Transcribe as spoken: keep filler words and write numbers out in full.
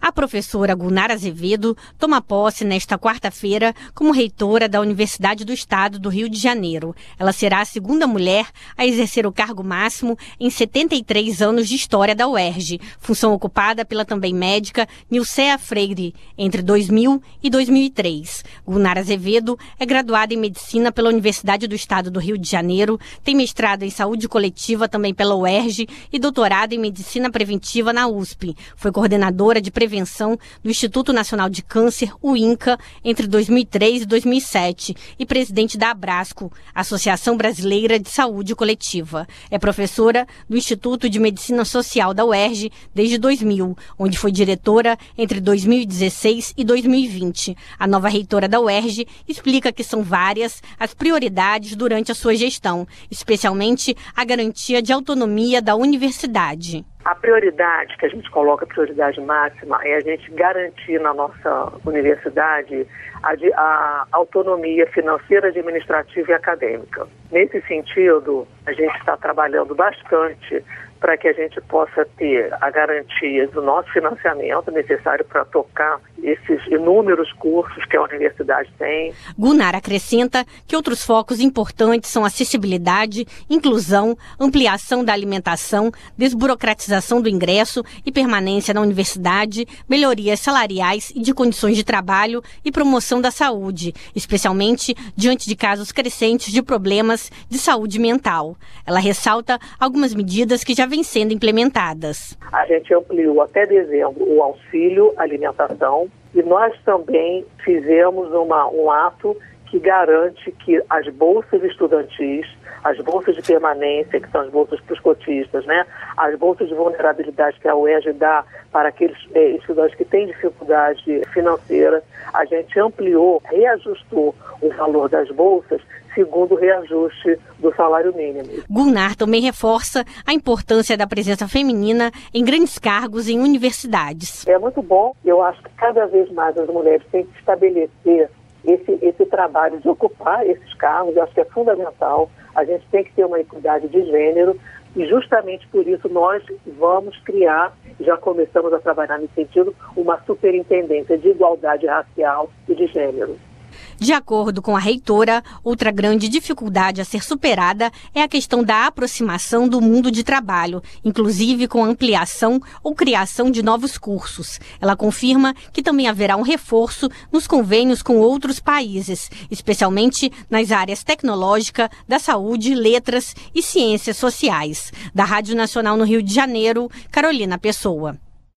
A professora Gunnar Azevedo toma posse nesta quarta-feira como reitora da Universidade do Estado do Rio de Janeiro. Ela será a segunda mulher a exercer o cargo máximo em setenta e três anos de história da U E R J, função ocupada pela também médica Nilcea Freire entre dois mil e dois mil e três. Gunnar Azevedo é graduada em Medicina pela Universidade do Estado do Rio de Janeiro, tem mestrado em Saúde Coletiva também pela U E R J e doutorado em Medicina Preventiva na U S P. Foi coordenadora de Prevenção do Instituto Nacional de Câncer, o INCA, entre dois mil e três e dois mil e sete e presidente da Abrasco, Associação Brasileira de Saúde Coletiva. É professora do Instituto de Medicina Social da U E R J desde dois mil, onde foi diretora entre dois mil e dezesseis e dois mil e vinte. A nova reitora da U E R J explica que são várias as prioridades durante a sua gestão, especialmente a garantia de autonomia da universidade. A prioridade que a gente coloca, a prioridade máxima, é a gente garantir na nossa universidade a, a autonomia financeira, administrativa e acadêmica. Nesse sentido, a gente está trabalhando bastante para que a gente possa ter a garantia do nosso financiamento necessário para tocar esses inúmeros cursos que a universidade tem. Gunnar acrescenta que outros focos importantes são acessibilidade, inclusão, ampliação da alimentação, desburocratização do ingresso e permanência na universidade, melhorias salariais e de condições de trabalho e promoção da saúde, especialmente diante de casos crescentes de problemas de saúde mental. Ela ressalta algumas medidas que já vêm sendo implementadas. A gente ampliou até dezembro o auxílio alimentação e nós também fizemos uma, um ato que garante que as bolsas estudantis, as bolsas de permanência, que são as bolsas para os cotistas, né? As bolsas de vulnerabilidade que a U E R J dá para aqueles eh, estudantes que têm dificuldade financeira, a gente ampliou, reajustou o valor das bolsas segundo o reajuste do salário mínimo. Gunnar também reforça a importância da presença feminina em grandes cargos em universidades. É muito bom, eu acho que cada vez mais as mulheres têm que estabelecer esse, esse trabalho de ocupar esses cargos, eu acho que é fundamental. A gente tem que ter uma equidade de gênero e justamente por isso nós vamos criar, já começamos a trabalhar nesse sentido, uma superintendência de igualdade racial e de gênero. De acordo com a reitora, outra grande dificuldade a ser superada é a questão da aproximação do mundo de trabalho, inclusive com a ampliação ou criação de novos cursos. Ela confirma que também haverá um reforço nos convênios com outros países, especialmente nas áreas tecnológica, da saúde, letras e ciências sociais. Da Rádio Nacional no Rio de Janeiro, Carolina Pessoa.